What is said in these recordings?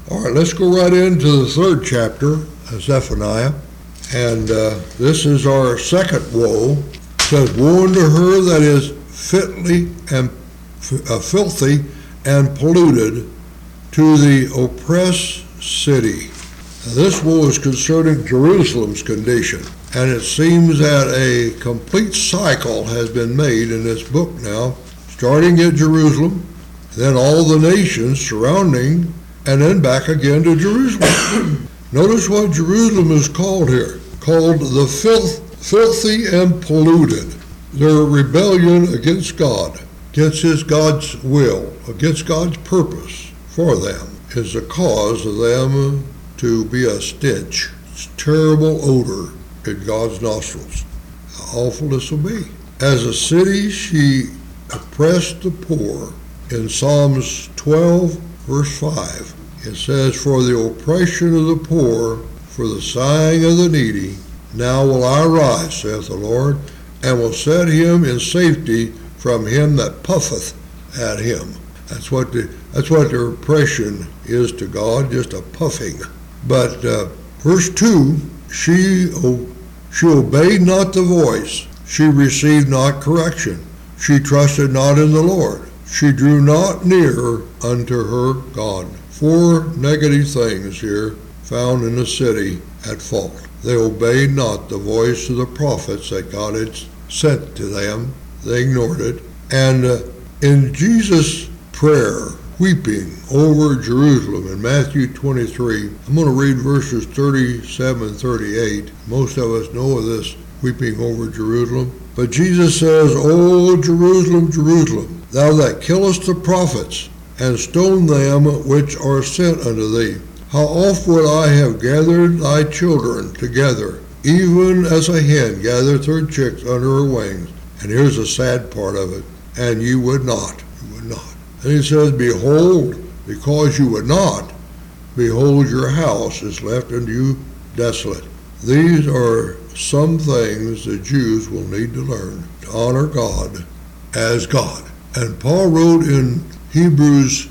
All right, let's go right into the third chapter of Zephaniah. And this is our second woe. It says, woe unto her that is filthy and polluted, to the oppressed city. Now, this woe is concerning Jerusalem's condition. And it seems that a complete cycle has been made in this book now, starting at Jerusalem, then all the nations surrounding, and then back again to Jerusalem. Notice what Jerusalem is called here, called the filthy and polluted. Their rebellion against God, against God's will, against God's purpose for them, is the cause of them to be a stench. It's terrible odor in God's nostrils. How awful this will be. As a city, she oppressed the poor. In Psalms 12, verse 5, it says, for the oppression of the poor, for the sighing of the needy, now will I rise, saith the Lord, and will set him in safety from him that puffeth at him. That's what the oppression is to God, just a puffing. But verse 2, she obeyed not the voice, she received not correction, she trusted not in the Lord, she drew not near unto her God. 4 negative things here found in the city at fault. They obeyed not the voice of the prophets that God had sent to them. They ignored it. And in Jesus' prayer, weeping over Jerusalem in Matthew 23, I'm going to read verses 37 and 38. Most of us know of this weeping over Jerusalem. But Jesus says, O Jerusalem, Jerusalem, thou that killest the prophets, and stone them which are sent unto thee, how oft would I have gathered thy children together, even as a hen gathereth her chicks under her wings. And here's the sad part of it. And you would not. You would not. And he says, behold, because you would not, behold, your house is left unto you desolate. These are some things the Jews will need to learn, to honor God as God. And Paul wrote in Hebrews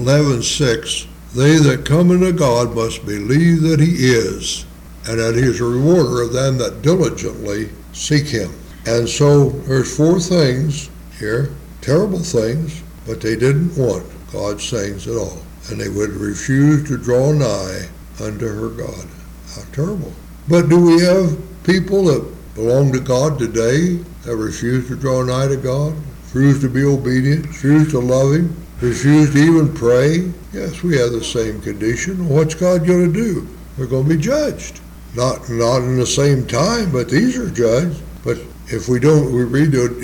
11:6, they that come unto God must believe that he is, and that he is a rewarder of them that diligently seek him. And so there's 4 things here, terrible things, but they didn't want God's sayings at all. And they would refuse to draw nigh unto her God. How terrible. But do we have people that belong to God today that refuse to draw nigh to God, refuse to be obedient, refuse to love him, refuse to even pray? Yes, we have the same condition. What's God going to do? They're going to be judged. Not in the same time, but these are judged. But if we don't, we read it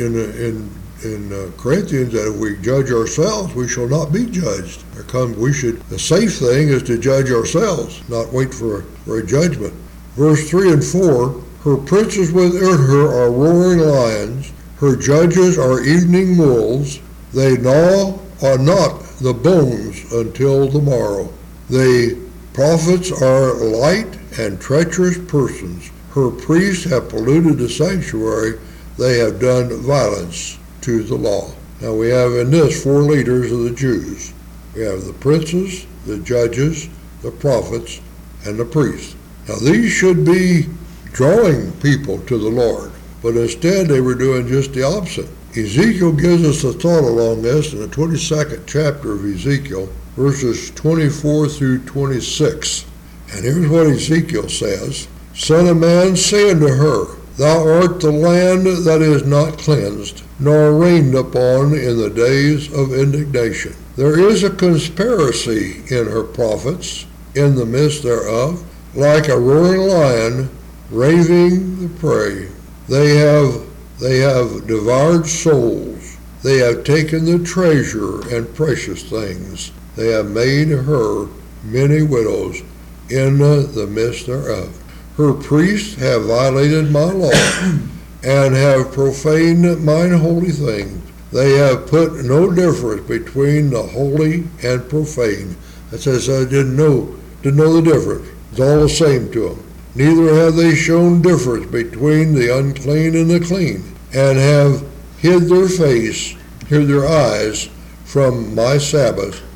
in Corinthians that if we judge ourselves, we shall not be judged. The safe thing is to judge ourselves, not wait for a judgment. Verse 3 and 4, her princes within her are roaring lions, her judges are evening wolves, they gnaw not the bones until the morrow. The prophets are light and treacherous persons. Her priests have polluted the sanctuary, they have done violence to the law. Now we have in this 4 leaders of the Jews. We have the princes, the judges, the prophets, and the priests. Now these should be drawing people to the Lord, but instead they were doing just the opposite. Ezekiel gives us a thought along this in the 22nd chapter of Ezekiel, verses 24 through 26. And here's what Ezekiel says. Son of man, say unto her, thou art the land that is not cleansed, nor rained upon in the days of indignation. There is a conspiracy in her prophets, in the midst thereof, like a roaring lion, raving the prey. They have devoured souls. They have taken the treasure and precious things. They have made her many widows in the midst thereof. Her priests have violated my law and have profaned mine holy things. They have put no difference between the holy and profane. That says I didn't know the difference. It's all the same to them. Neither have they shown difference between the unclean and the clean, and have hid their eyes from my Sabbath,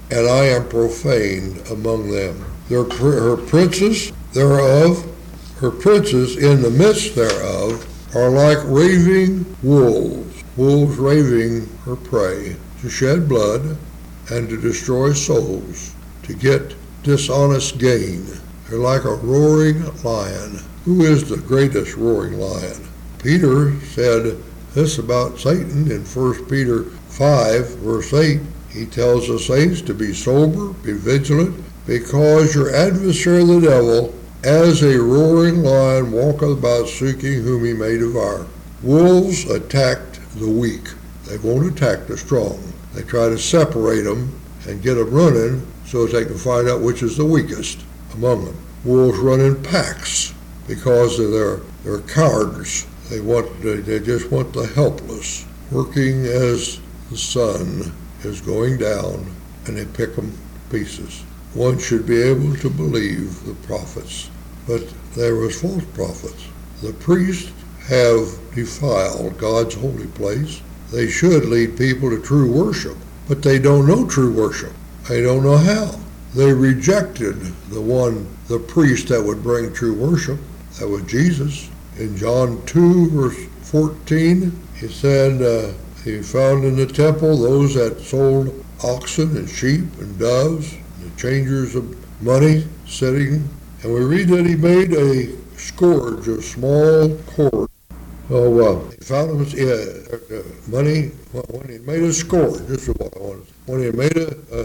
and I am profaned among them. Her princes thereof, her princes in the midst thereof, are like raving wolves, wolves raving her prey, to shed blood and to destroy souls, to get dishonest gain. They're like a roaring lion. Who is the greatest roaring lion? Peter said this about Satan in 1 Peter 5, verse 8. He tells the saints to be sober, be vigilant, because your adversary the devil, as a roaring lion, walketh about seeking whom he may devour. Wolves attacked the weak. They won't attack the strong. They try to separate them and get them running so that they can find out which is the weakest among them. Wolves run in packs because of their cowards. They just want the helpless, working as the sun is going down, and they pick them to pieces. One should be able to believe the prophets, but there was false prophets. The priests have defiled God's holy place. They should lead people to true worship, but they don't know true worship. They don't know how. They rejected the priest that would bring true worship. That was Jesus. In John 2, verse 14, he said he found in the temple those that sold oxen and sheep and doves, the changers of money sitting. And we read that he made a scourge of small cord. So he found money when he made a scourge. This is what I wanted. When he made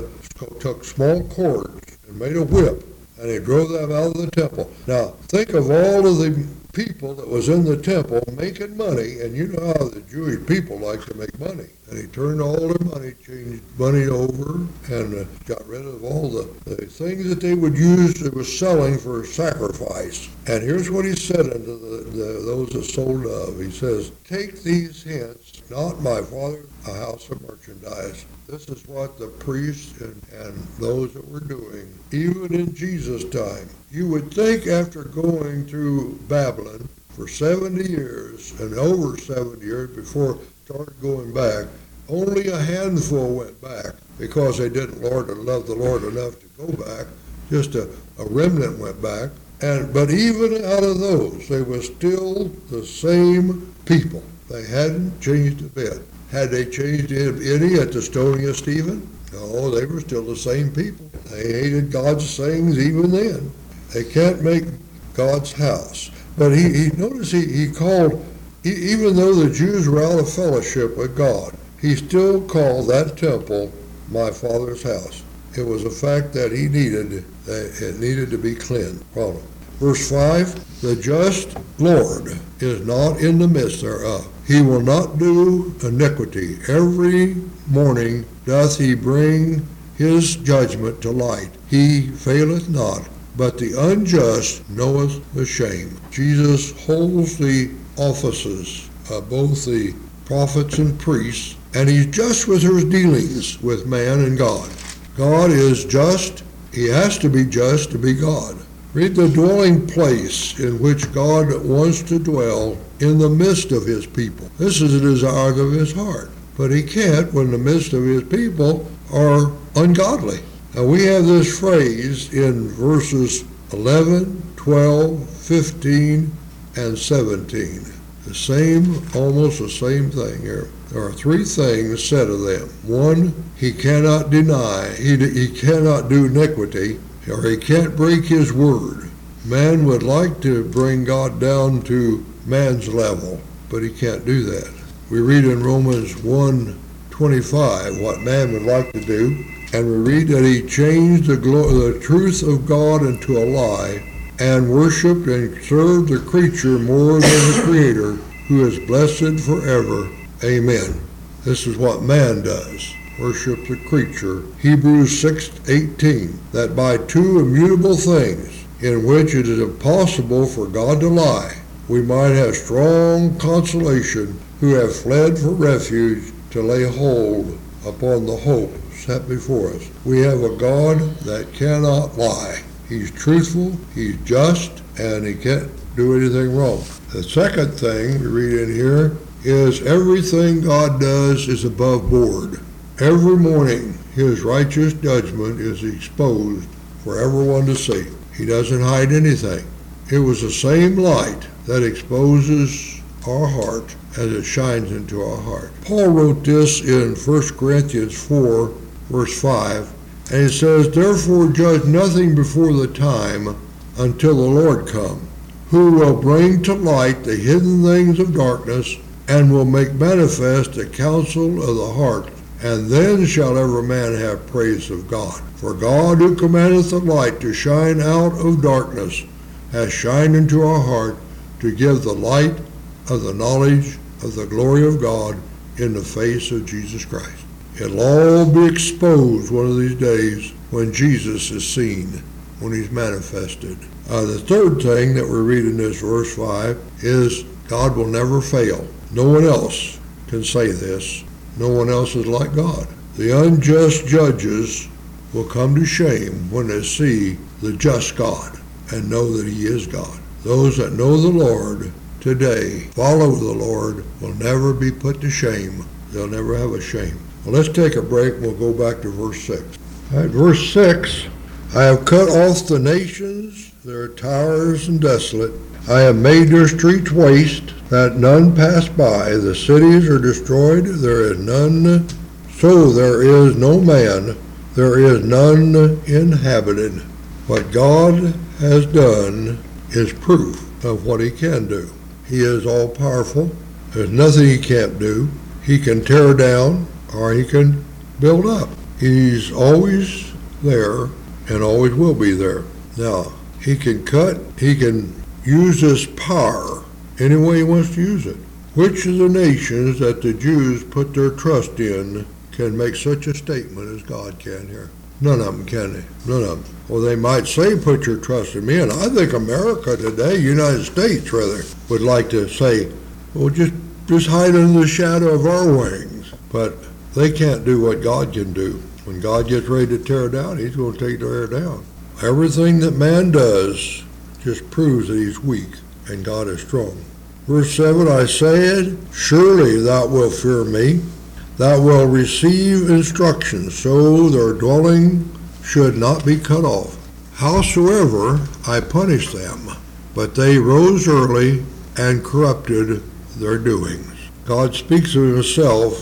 took small cords and made a whip, and he drove them out of the temple. Now, think of all of the people that was in the temple making money, and you know how the Jewish people like to make money. And he turned all their money, changed money over, and got rid of all the things that they would use that was selling for sacrifice. And here's what he said unto those that sold of. He says, take these hence, not my father, a house of merchandise. This is what the priests and those that were doing, even in Jesus' time. You would think after going through Babylon for 70 years and over 70 years before started going back, only a handful went back because they didn't love the Lord enough to go back. Just a remnant went back. But even out of those, they were still the same people. They hadn't changed a bit. Had they changed any at the stoning of Stephen? No, they were still the same people. They hated God's sayings even then. They can't make God's house. But he called, even though the Jews were out of fellowship with God, he still called that temple my Father's house. It was a fact that it needed to be cleansed. Problem. Verse 5, the just Lord is not in the midst thereof. He will not do iniquity. Every morning doth he bring his judgment to light. He faileth not, but the unjust knoweth the shame. Jesus holds the offices of both the prophets and priests, and he's just with his dealings with man and God. God is just. He has to be just to be God. Read the dwelling place in which God wants to dwell in the midst of his people. This is the desire of his heart. But he can't when the midst of his people are ungodly. Now we have this phrase in verses 11, 12, 15, and 17. Almost the same thing here. There are three things said of them. One, he cannot deny, he cannot do iniquity, or he can't break his word. Man would like to bring God down to man's level, but he can't do that. We read in Romans 1:25 what man would like to do, and we read that he changed the truth of God into a lie and worshipped and served the creature more than the Creator, who is blessed forever. Amen. This is what man does. Worship the creature. Hebrews 6:18, that by two immutable things, in which it is impossible for God to lie, we might have strong consolation, who have fled for refuge to lay hold upon the hope set before us. We have a God that cannot lie. He's truthful, he's just, and he can't do anything wrong. The second thing we read in here is everything God does is above board. Every morning his righteous judgment is exposed for everyone to see. He doesn't hide anything. It was the same light that exposes our heart as it shines into our heart. Paul wrote this in 1 Corinthians 4, verse 5, and he says, "Therefore judge nothing before the time until the Lord come, who will bring to light the hidden things of darkness, and will make manifest the counsel of the heart. And then shall every man have praise of God. For God, who commandeth the light to shine out of darkness, has shined into our heart to give the light of the knowledge of the glory of God in the face of Jesus Christ." It'll all be exposed one of these days when Jesus is seen, when he's manifested. The third thing that we read in this verse 5 is God will never fail. No one else can say this. No one else is like God. The unjust judges will come to shame when they see the just God and know that he is God. Those that know the Lord today, follow the Lord, will never be put to shame. They'll never have a shame. Well, let's take a break and we'll go back to verse 6. All right, verse 6, "I have cut off the nations, their towers and desolate. I have made their streets waste, that none pass by. The cities are destroyed, there is none, so there is no man, there is none inhabited." What God has done is proof of what he can do. He is all-powerful. There's nothing he can't do. He can tear down or he can build up. He's always there and always will be there. Now, he can cut, he can use his power any way he wants to use it. Which of the nations that the Jews put their trust in can make such a statement as God can here? None of them, can they? None of them. Well, they might say, put your trust in me, and I think America today, United States rather, would like to say, well, just hide under the shadow of our wings. But they can't do what God can do. When God gets ready to tear down, he's going to tear down. Everything that man does just proves that he's weak and God is strong. Verse 7, "I said, surely thou wilt fear me, thou wilt receive instruction, so their dwelling should not be cut off. Howsoever I punished them, but they rose early and corrupted their doings." God speaks of himself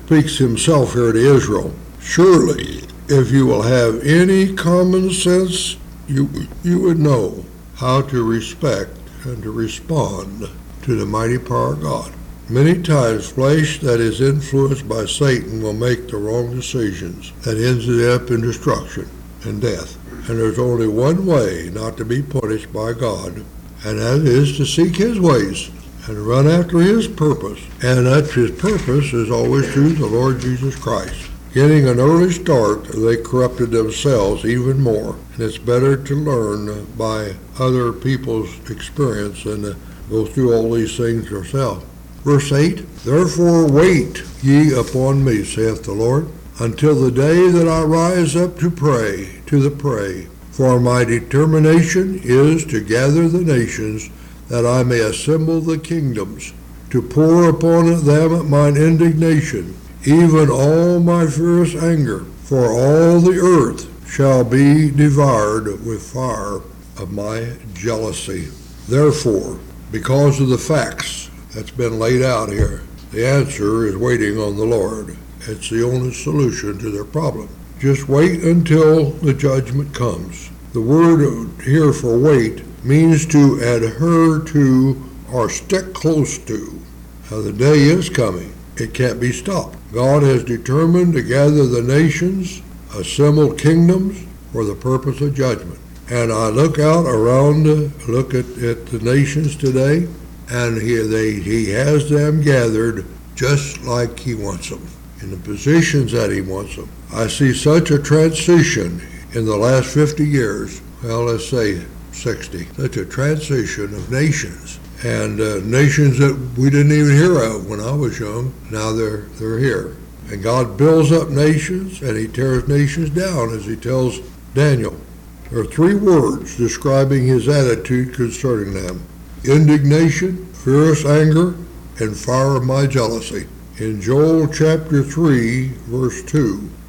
here to Israel. Surely, if you will have any common sense, you would know how to respect and to respond to the mighty power of God. Many times, flesh that is influenced by Satan will make the wrong decisions that ends up in destruction and death. And there's only one way not to be punished by God, and that is to seek his ways and run after his purpose. And that his purpose is always through the Lord Jesus Christ. Getting an early start, they corrupted themselves even more. And it's better to learn by other people's experience than to go through all these things yourself. Verse 8, "Therefore wait ye upon me, saith the Lord, until the day that I rise up to the prey. For my determination is to gather the nations, that I may assemble the kingdoms, to pour upon them mine indignation, even all my fierce anger. For all the earth shall be devoured with fire of my jealousy." Therefore, because of the facts that's been laid out here, the answer is waiting on the Lord. It's the only solution to their problem. Just wait until the judgment comes. The word here for wait means to adhere to or stick close to. Now the day is coming. It can't be stopped. God has determined to gather the nations, assemble kingdoms for the purpose of judgment. And I look out around, look at the nations today, and he has them gathered just like he wants them, in the positions that he wants them. I see such a transition in the last 50 years, well, let's say 60, such a transition of nations. And nations that we didn't even hear of when I was young, now they're here. And God builds up nations and he tears nations down, as he tells Daniel. There are 3 words describing his attitude concerning them: indignation, fierce anger, and fire of my jealousy. In Joel chapter 3, verse 2,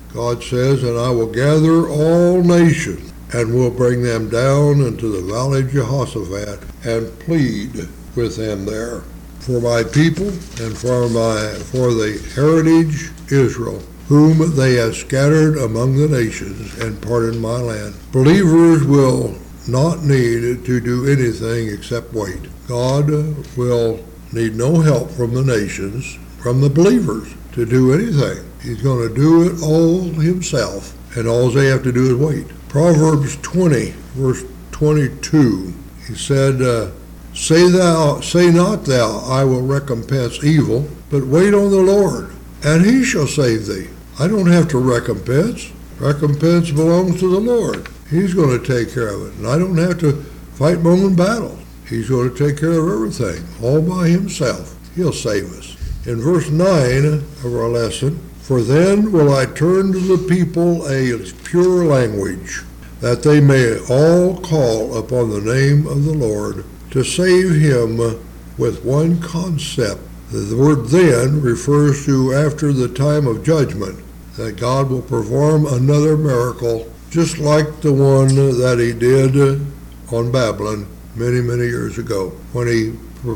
God says, and I will gather all nations and will bring them down into the valley of Jehoshaphat and plead with them there for my people and for the heritage Israel, whom they have scattered among the nations and parted my land. Believers will not need to do anything except wait. God will need no help from the nations, from the believers, to do anything. He's going to do it all himself, and all they have to do is wait. Proverbs 20, verse 22, he said, Say not thou, I will recompense evil, but wait on the Lord, and he shall save thee. I don't have to recompense. Recompense belongs to the Lord. He's going to take care of it, and I don't have to fight my own battles. He's going to take care of everything, all by himself. He'll save us. In verse 9 of our lesson, for then will I turn to the people a pure language, that they may all call upon the name of the Lord, to save him with one concept. The word then refers to after the time of judgment, that God will perform another miracle, just like the one that he did on Babylon many, many years ago, when he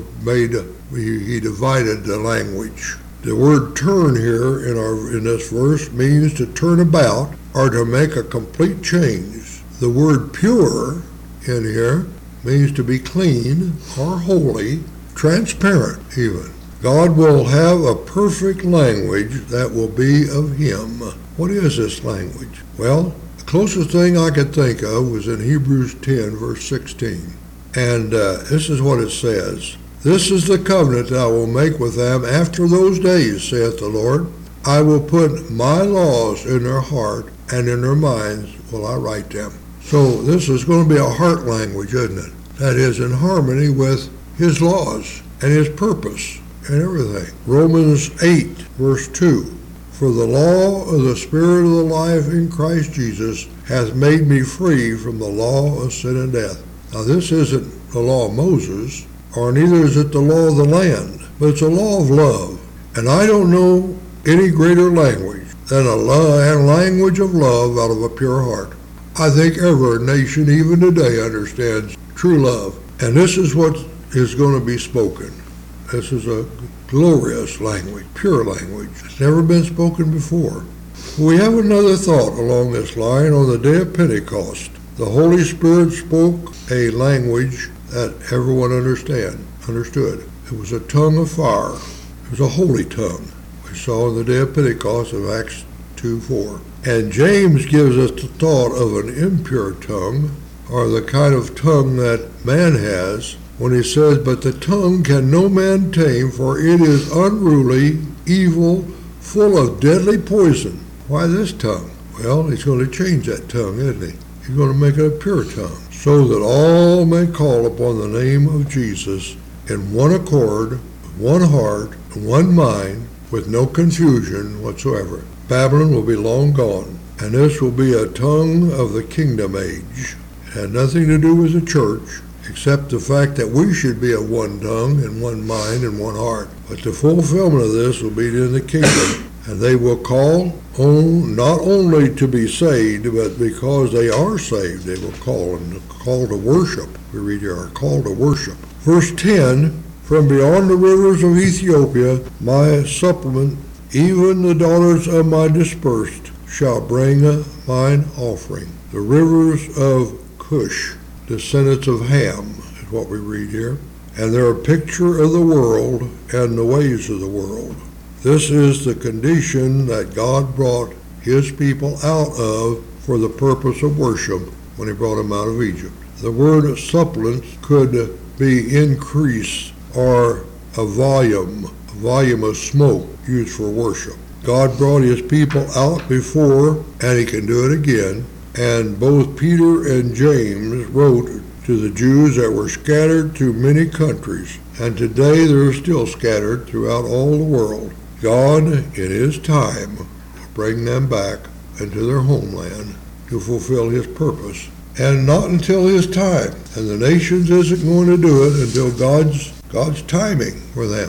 divided the language. The word turn here in this verse means to turn about or to make a complete change. The word pure in here means to be clean or holy, transparent even. God will have a perfect language that will be of him. What is this language? Well, the closest thing I could think of was in Hebrews 10, verse 16. And this is what it says. This is the covenant that I will make with them after those days, saith the Lord. I will put my laws in their heart, and in their minds will I write them. So this is going to be a heart language, isn't it? That is in harmony with his laws and his purpose and everything. Romans 8, verse 2. For the law of the Spirit of the life in Christ Jesus hath made me free from the law of sin and death. Now this isn't the law of Moses, or neither is it the law of the land, but it's a law of love. And I don't know any greater language than a language of love out of a pure heart. I think every nation, even today, understands true love. And this is what is going to be spoken. This is a glorious language, pure language. It's never been spoken before. We have another thought along this line. On the day of Pentecost, the Holy Spirit spoke a language that everyone understood. It was a tongue of fire. It was a holy tongue. We saw on the day of Pentecost of Acts 2:4. And James gives us the thought of an impure tongue, or the kind of tongue that man has, when he says, but the tongue can no man tame, for it is unruly, evil, full of deadly poison. Why this tongue? Well, he's going to change that tongue, isn't he? He's going to make it a pure tongue, so that all may call upon the name of Jesus in one accord, with one heart, and one mind, with no confusion whatsoever. Babylon will be long gone, and this will be a tongue of the kingdom age. It had nothing to do with the church, except the fact that we should be of one tongue and one mind and one heart. But the fulfillment of this will be in the kingdom, and they will call on not only to be saved, but because they are saved, they will call to worship. We read here, are called to worship. Verse 10, from beyond the rivers of Ethiopia, my supplement, even the daughters of my dispersed, shall bring mine offering. The rivers of Cush, descendants of Ham, is what we read here. And they're a picture of the world and the ways of the world. This is the condition that God brought his people out of for the purpose of worship when he brought them out of Egypt. The word supplement could be increase or a volume of smoke used for worship. God brought his people out before, and he can do it again. And both Peter and James wrote to the Jews that were scattered through many countries, and today they're still scattered throughout all the world. God, in his time, will bring them back into their homeland to fulfill his purpose. And not until his time. And the nations isn't going to do it until God's timing for them.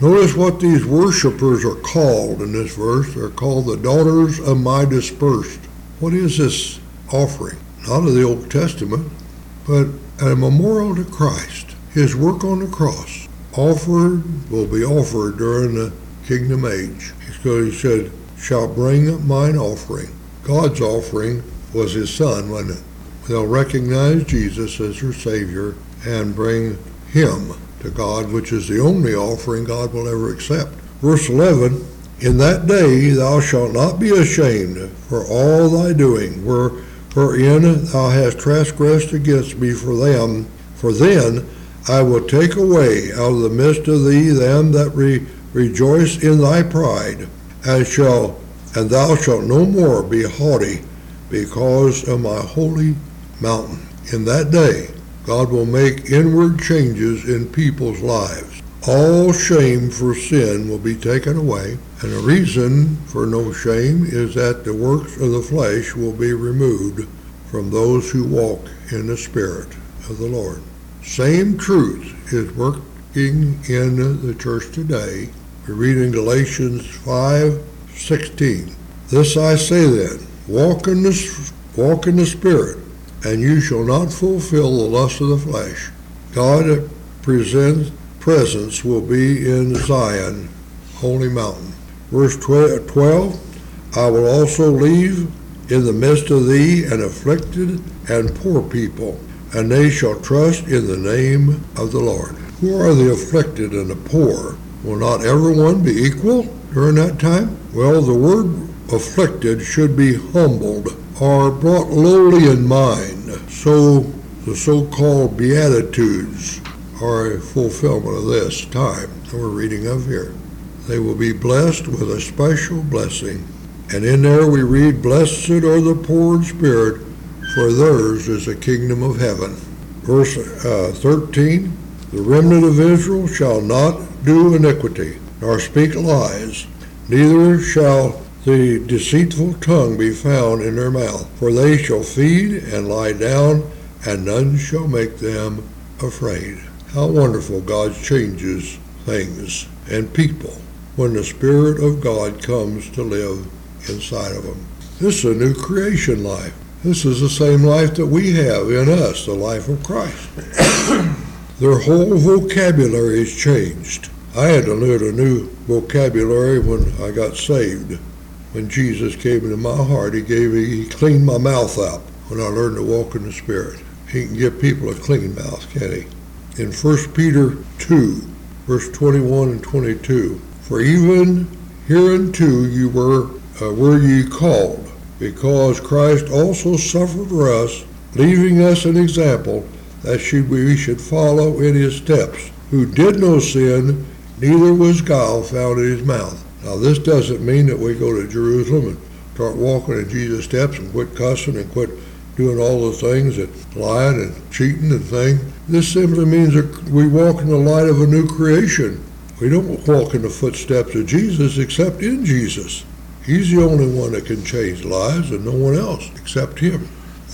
Notice what these worshipers are called in this verse. They're called the daughters of my dispersed. What is this offering? Not of the Old Testament, but a memorial to Christ. His work on the cross will be offered during the kingdom age. So he said, shall bring mine offering. God's offering was his son, wasn't it? They'll recognize Jesus as their Savior and bring him to God, which is the only offering God will ever accept. Verse 11, in that day thou shalt not be ashamed for all thy doing, wherein thou hast transgressed against me for them. For then I will take away out of the midst of thee them that rejoice in thy pride, and thou shalt no more be haughty because of my holy mountain. In that day, God will make inward changes in people's lives. All shame for sin will be taken away, and the reason for no shame is that the works of the flesh will be removed from those who walk in the Spirit of the Lord. Same truth is working in the church today. We read in Galatians 5:16. This I say then, walk in the Spirit, and you shall not fulfill the lust of the flesh. God's presence will be in Zion, holy mountain. Verse 12, I will also leave in the midst of thee an afflicted and poor people, and they shall trust in the name of the Lord. Who are the afflicted and the poor? Will not everyone be equal during that time? Well, the word afflicted should be humbled or brought lowly in mind. So the so-called Beatitudes are a fulfillment of this time that we're reading of here. They will be blessed with a special blessing. And in there we read, blessed are the poor in spirit, for theirs is the kingdom of heaven. Verse 13, the remnant of Israel shall not do iniquity, nor speak lies, neither shall the deceitful tongue be found in their mouth. For they shall feed and lie down, and none shall make them afraid. How wonderful God changes things and people when the Spirit of God comes to live inside of them. This is a new creation life. This is the same life that we have in us, the life of Christ. Their whole vocabulary is changed. I had to learn a new vocabulary when I got saved. When Jesus came into my heart, he cleaned my mouth out when I learned to walk in the Spirit. He can give people a clean mouth, can't he? In 1 Peter 2, verse 21 and 22, for even hereunto you were ye called, because Christ also suffered for us, leaving us an example that we should follow in his steps, who did no sin, neither was guile found in his mouth. Now this doesn't mean that we go to Jerusalem and start walking in Jesus' steps and quit cussing and quit doing all the things that lying and cheating and things. This simply means that we walk in the light of a new creation. We don't walk in the footsteps of Jesus except in Jesus. He's the only one that can change lives, and no one else except him.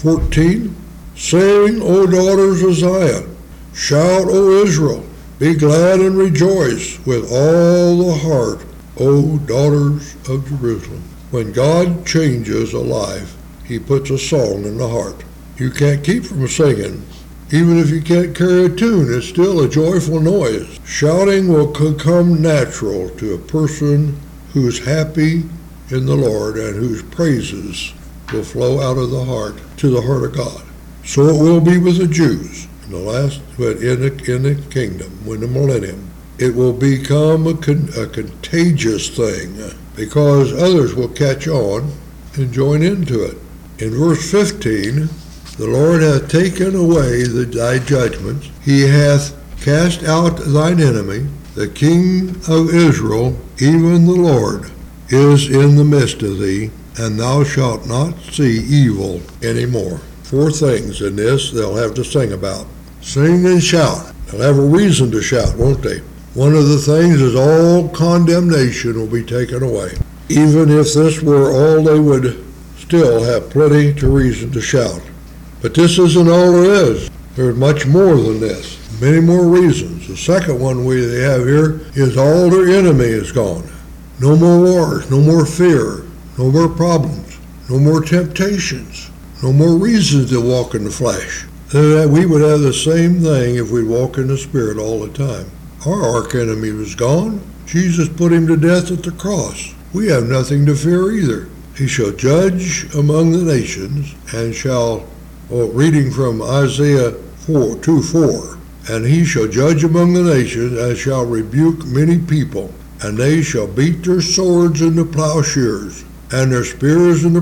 14, sing, O daughters of Zion, shout, O Israel, be glad and rejoice with all the heart, O daughters of Jerusalem. When God changes a life, he puts a song in the heart. You can't keep from singing. Even if you can't carry a tune, it's still a joyful noise. Shouting will come natural to a person who's happy in the Lord and whose praises will flow out of the heart to the heart of God. So it will be with the Jews in the last, but in the kingdom, when the millennium. It will become a contagious thing because others will catch on and join into it. In verse 15, the Lord hath taken away thy judgments. He hath cast out thine enemy. The King of Israel, even the Lord, is in the midst of thee, and thou shalt not see evil any more. 4 things in this they'll have to sing about. Sing and shout. They'll have a reason to shout, won't they? One of the things is all condemnation will be taken away. Even if this were all, they would still have plenty to reason to shout. But this isn't all there is. There's much more than this. Many more reasons. The second one we have here is all their enemy is gone. No more wars, no more fear, no more problems, no more temptations, no more reasons to walk in the flesh. We would have the same thing if we walk in the Spirit all the time. Our arch enemy was gone. Jesus put him to death at the cross. We have nothing to fear either. He shall judge among the nations and shall, reading from Isaiah 2:4, and he shall judge among the nations and shall rebuke many people, and they shall beat their swords into plowshares and their spears into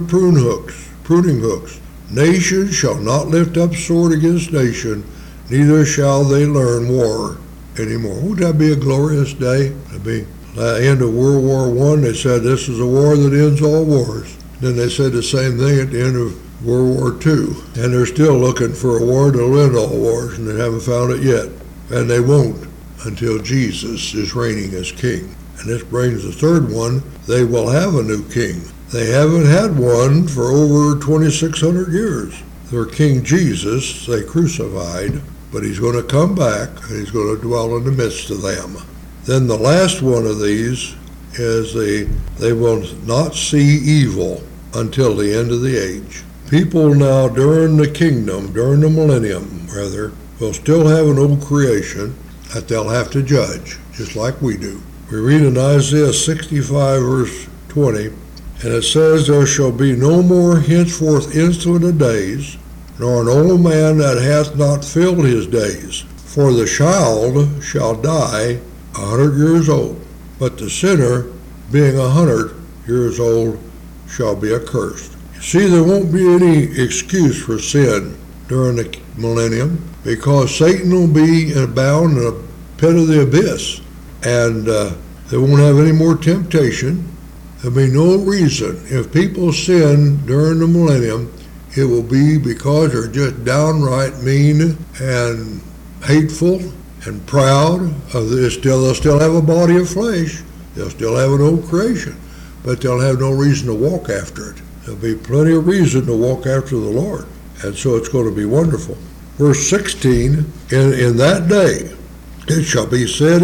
pruning hooks. Nation shall not lift up sword against nation, neither shall they learn war anymore. Would that be a glorious day? It'd be the end of World War I. They said this is a war that ends all wars. Then they said the same thing at the end of World War II. And they're still looking for a war that'll end all wars, and they haven't found it yet. And they won't until Jesus is reigning as king. And this brings the third one. They will have a new king. They haven't had one for over 2,600 years. Their King Jesus, they crucified, but he's going to come back, and he's going to dwell in the midst of them. Then the last one of these is they will not see evil until the end of the age. People now during the kingdom, during the millennium, rather, will still have an old creation that they'll have to judge, just like we do. We read in Isaiah 65, verse 20, and it says, there shall be no more henceforth insolent days, nor an old man that hath not filled his days. For the child shall die 100 years old, but the sinner, being 100 years old, shall be accursed. You see, there won't be any excuse for sin during the millennium, because Satan will be bound in a pit of the abyss, and they won't have any more temptation. There'll be no reason. If people sin during the millennium, it will be because they're just downright mean and hateful and proud. They'll still have a body of flesh. They'll still have an old creation, but they'll have no reason to walk after it. There'll be plenty of reason to walk after the Lord, and so it's going to be wonderful. Verse 16, in that day it shall be said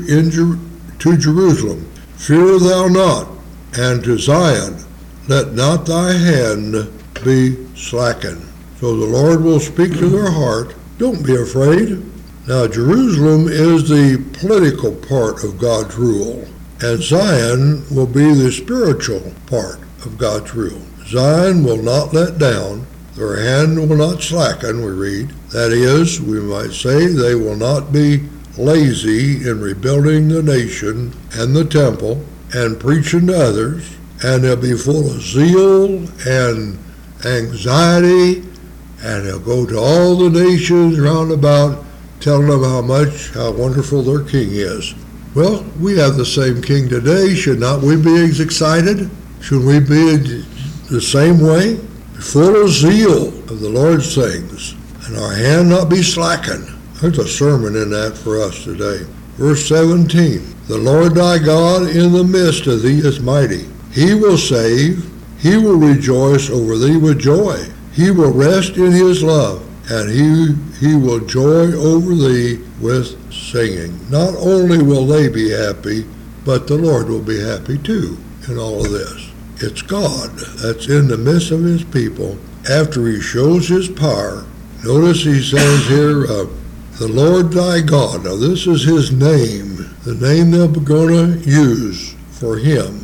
to Jerusalem, fear thou not, and to Zion, let not thy hand be slackened. So the Lord will speak to their heart. Don't be afraid. Now Jerusalem is the political part of God's rule, and Zion will be the spiritual part of God's rule. Zion will not let down. Their hand will not slacken, we read. That is, we might say, they will not be lazy in rebuilding the nation and the temple and preaching to others, and they'll be full of zeal and anxiety, and they'll go to all the nations round about telling them how wonderful their king is. Well, we have the same king today. Should not we be as excited? Should we be the same way? Full of zeal of the Lord's things, and our hand not be slackened. There's a sermon in that for us today. Verse 17, the Lord thy God in the midst of thee is mighty. He will save, he will rejoice over thee with joy. He will rest in his love, and he will joy over thee with singing. Not only will they be happy, but the Lord will be happy too in all of this. It's God that's in the midst of his people after he shows his power. Notice he says here, the Lord thy God. Now this is his name, the name they're going to use for him,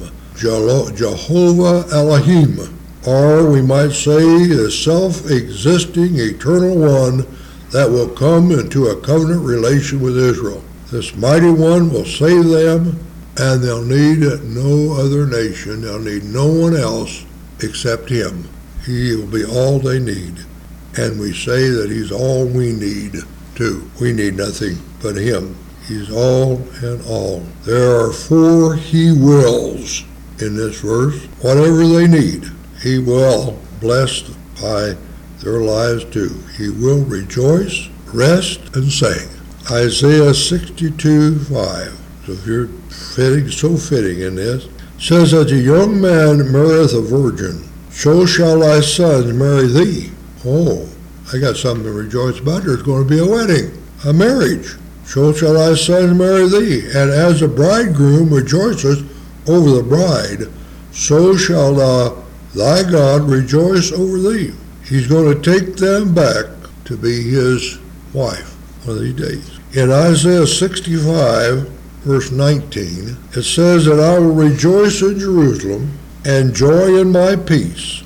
Jehovah Elohim, or we might say the self-existing eternal one that will come into a covenant relation with Israel. This mighty one will save them, and they'll need no other nation. They'll need no one else except him. He will be all they need. And we say that he's all we need too. We need nothing but him. He's all in all. There are 4 he wills in this verse. Whatever they need, he will bless by their lives too. He will rejoice, rest, and sing. Isaiah 62:5. So if you're so fitting in this, says, as a young man marrieth a virgin, so shall thy sons marry thee. Oh, I got something to rejoice about. There's going to be a wedding. a marriage. So shall thy sons marry thee. And as the bridegroom rejoiceth over the bride, so shall thy God rejoice over thee. He's going to take them back to be his wife one of these days. In Isaiah 65, verse 19, it says that I will rejoice in Jerusalem and joy in my peace,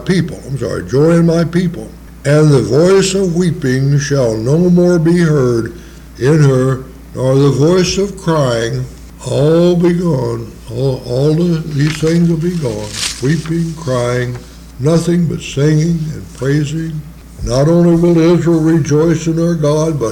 joy in my people. And the voice of weeping shall no more be heard in her, nor the voice of crying. All be gone. These things will be gone. Weeping, crying, nothing but singing and praising. Not only will Israel rejoice in their God, but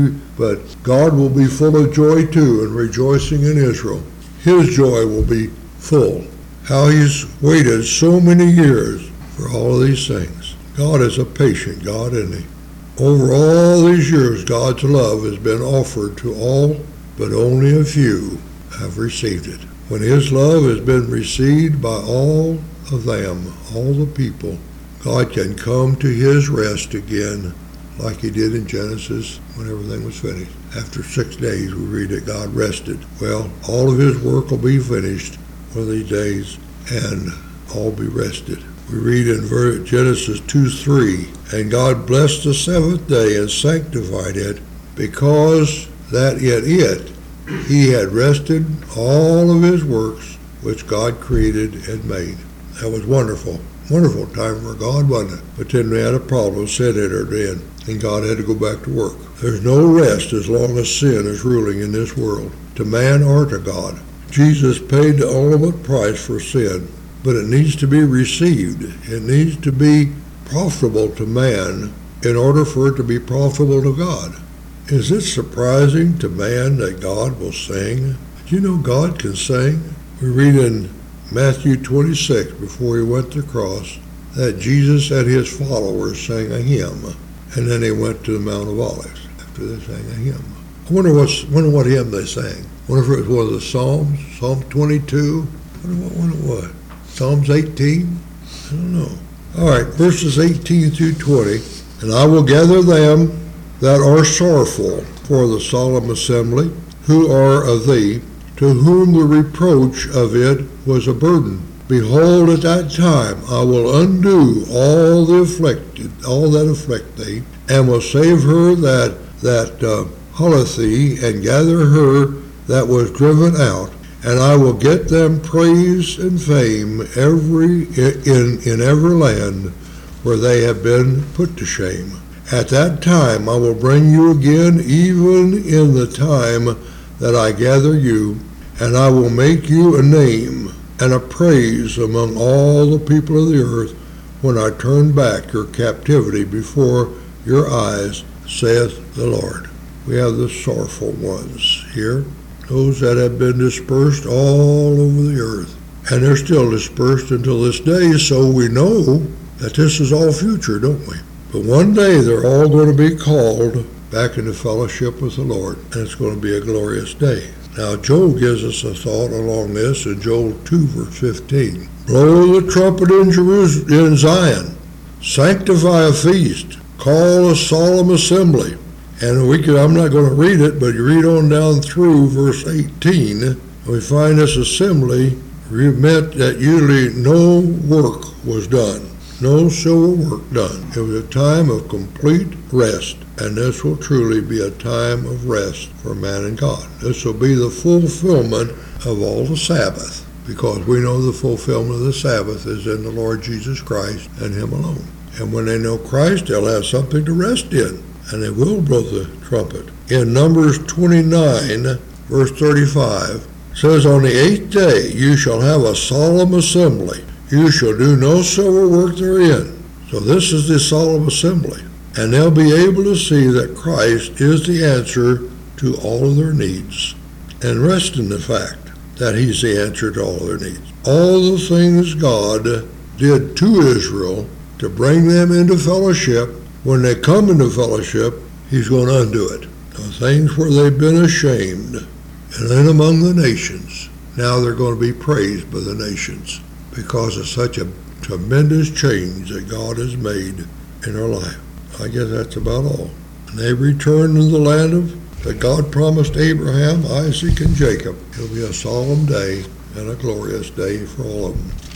God will be full of joy too, and rejoicing in Israel. His joy will be full. How he's waited so many years for all of these things. God is a patient God, isn't he? Over all these years, God's love has been offered to all, but only a few have received it. When his love has been received by all of them, all the people, God can come to his rest again, like he did in Genesis when everything was finished. After 6 days, we read that God rested. Well, all of his work will be finished one of these days, and all be rested. We read in Genesis 2:3, and God blessed the seventh day and sanctified it, because that in it he had rested all of his works which God created and made. That was wonderful. Wonderful time for God, wasn't it? But then we had a problem. Sin entered in, and God had to go back to work. There's no rest as long as sin is ruling in this world, to man or to God. Jesus paid the ultimate price for sin, but it needs to be received. It needs to be profitable to man in order for it to be profitable to God. Is it surprising to man that God will sing? Did you know God can sing? We read in Matthew 26, before he went to the cross, that Jesus and his followers sang a hymn, and then they went to the Mount of Olives after they sang a hymn. I wonder what hymn they sang. I wonder if it was one of the Psalms, Psalm 22. I wonder what one it was. Psalms 18? I don't know. All right, verses 18 through 20. And I will gather them that are sorrowful for the solemn assembly, who are of thee, to whom the reproach of it was a burden. Behold, at that time I will undo all that afflict thee, and will save her that hulleth thee, and gather her that was driven out. And I will get them praise and fame in every land where they have been put to shame. At that time I will bring you again, even in the time that I gather you, and I will make you a name and a praise among all the people of the earth, when I turn back your captivity before your eyes, saith the Lord. We have the sorrowful ones here, those that have been dispersed all over the earth. And they're still dispersed until this day, so we know that this is all future, don't we? But one day they're all going to be called back into fellowship with the Lord, and it's going to be a glorious day. Now, Joel gives us a thought along this in Joel 2, verse 15. Blow the trumpet in Zion, sanctify a feast, call a solemn assembly. And I'm not going to read it, but you read on down through verse 18, and we find this assembly meant that usually no work was done, no civil work done. It was a time of complete rest, and this will truly be a time of rest for man and God. This will be the fulfillment of all the Sabbath, because we know the fulfillment of the Sabbath is in the Lord Jesus Christ and Him alone. And when they know Christ, they'll have something to rest in, and they will blow the trumpet. In Numbers 29, verse 35, says, On the 8th day you shall have a solemn assembly. You shall do no civil work therein. So this is the solemn assembly. And they'll be able to see that Christ is the answer to all of their needs, and rest in the fact that He's the answer to all of their needs. All the things God did to Israel to bring them into fellowship, when they come into fellowship, He's going to undo it. The things where they've been ashamed, and then among the nations, now they're going to be praised by the nations, because of such a tremendous change that God has made in our life. I guess that's about all. and they return to the land that God promised Abraham, Isaac, and Jacob. It'll be a solemn day and a glorious day for all of them.